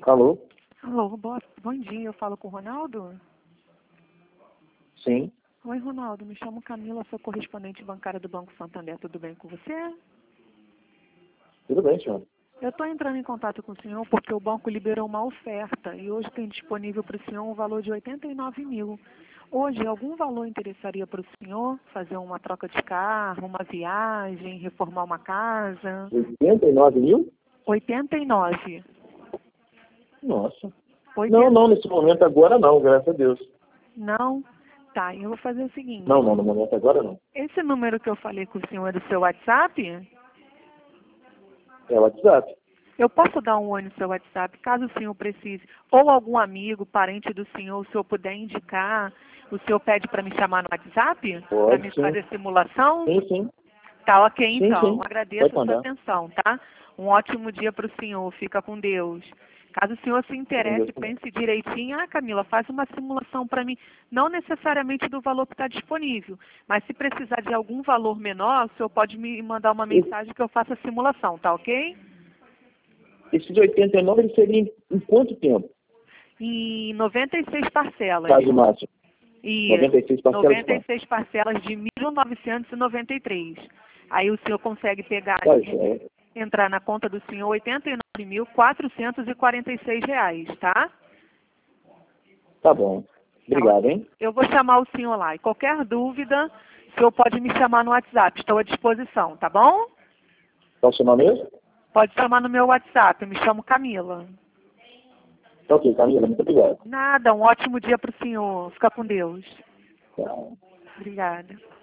Alô? Alô, bom dia, eu falo com o Ronaldo? Sim. Oi, Ronaldo, me chamo Camila, sou correspondente bancária do Banco Santander, tudo bem com você? Tudo bem, senhor. Eu estou entrando em contato com o senhor porque o banco liberou uma oferta e hoje tem disponível para o senhor um valor de 89 mil. Hoje, algum valor interessaria para o senhor fazer uma troca de carro, uma viagem, reformar uma casa? 89 mil? 89. Nossa. 80... Não, nesse momento agora não, graças a Deus. Não? Tá, eu vou fazer o seguinte. Não, no momento agora não. Esse número que eu falei com o senhor é do seu WhatsApp? É o WhatsApp. Eu posso dar um oi no seu WhatsApp, caso o senhor precise, ou algum amigo, parente do senhor, o senhor puder indicar, o senhor pede para me chamar no WhatsApp? Para Pode, me sim. fazer simulação? Sim, sim. Tá ok, Sim, então. sim. Agradeço Pode a sua mandar. atenção, tá? Um ótimo dia para o senhor. Fica com Deus. Caso o senhor se interesse, pense direitinho. Ah, Camila, faz uma simulação para mim. Não necessariamente do valor que está disponível, mas se precisar de algum valor menor, o senhor pode me mandar uma mensagem que eu faça a simulação, tá ok? Esse de 89 ele seria em quanto tempo? Em 96 parcelas. Caso máximo. E 96 parcelas. 96 parcelas de 1.993. Aí o senhor consegue pegar, entrar na conta do senhor R$ 89.446, tá? Tá bom. Obrigado, hein? Eu vou chamar o senhor lá. E qualquer dúvida, o senhor pode me chamar no WhatsApp. Estou à disposição, tá bom? Qual o seu nome mesmo? Pode chamar no meu WhatsApp. Eu me chamo Camila. Tá ok, Camila. Muito obrigado. Nada, um ótimo dia para o senhor. Fica com Deus. Tchau. Obrigada.